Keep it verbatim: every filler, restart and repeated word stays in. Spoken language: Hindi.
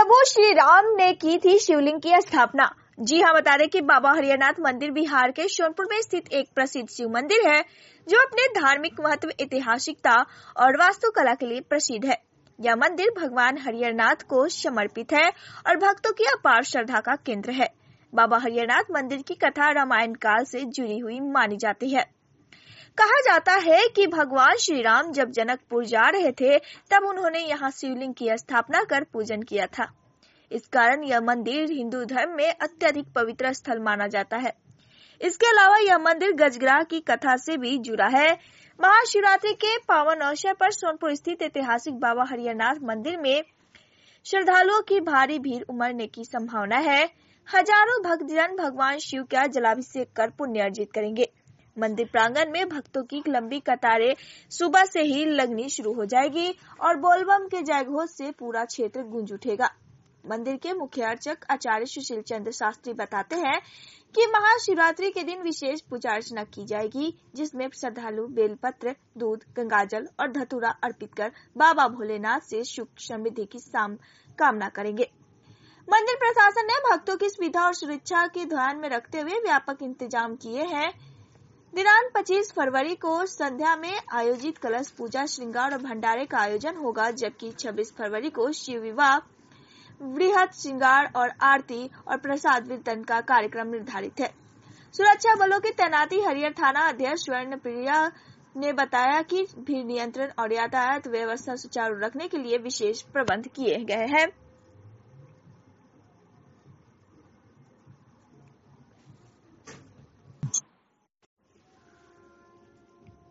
प्रभु श्री राम ने की थी शिवलिंग की स्थापना। जी हाँ, बता दें कि बाबा हरिहरनाथ मंदिर बिहार के सोनपुर में स्थित एक प्रसिद्ध शिव मंदिर है जो अपने धार्मिक महत्व, ऐतिहासिकता और वास्तुकला के लिए प्रसिद्ध है। यह मंदिर भगवान हरिहरनाथ को समर्पित है और भक्तों की अपार श्रद्धा का केंद्र है। बाबा हरिहरनाथ मंदिर की कथा रामायण काल से जुड़ी हुई मानी जाती है। कहा जाता है कि भगवान श्री राम जब जनकपुर जा रहे थे तब उन्होंने यहाँ शिवलिंग की स्थापना कर पूजन किया था। इस कारण यह मंदिर हिंदू धर्म में अत्यधिक पवित्र स्थल माना जाता है। इसके अलावा यह मंदिर गजग्राह की कथा से भी जुड़ा है। महाशिवरात्रि के पावन अवसर पर सोनपुर स्थित ऐतिहासिक बाबा हरिहरनाथ मंदिर में श्रद्धालुओं की भारी भीड़ उमड़ने की संभावना है। हजारों भक्तजन भगवान शिव का जलाभिषेक कर पुण्य अर्जित करेंगे। मंदिर प्रांगण में भक्तों की लंबी कतारें सुबह से ही लगनी शुरू हो जाएगी और बोलबम के जयघोष से पूरा क्षेत्र गूंज उठेगा। मंदिर के मुख्य अर्चक आचार्य सुशील चंद्र शास्त्री बताते हैं कि महाशिवरात्रि के दिन विशेष पूजा अर्चना की जाएगी, जिसमें श्रद्धालु बेलपत्र, दूध, गंगाजल और धतूरा अर्पित कर बाबा भोलेनाथ से सुख समृद्धि की कामना करेंगे। मंदिर प्रशासन ने भक्तों की सुविधा और सुरक्षा के ध्यान में रखते हुए व्यापक इंतजाम किए हैं। दिनांक पच्चीस फरवरी को संध्या में आयोजित कलश पूजा, श्रृंगार और भंडारे का आयोजन होगा, जबकि छब्बीस फरवरी को शिव विवाह, वृहत श्रृंगार और आरती और प्रसाद वितरण का कार्यक्रम निर्धारित है। सुरक्षा बलों की तैनाती हरिहर थाना अध्यक्ष स्वर्ण प्रिया ने बताया कि भीड़ नियंत्रण और यातायात व्यवस्था सुचारू रखने के लिए विशेष प्रबंध किए गए हैं।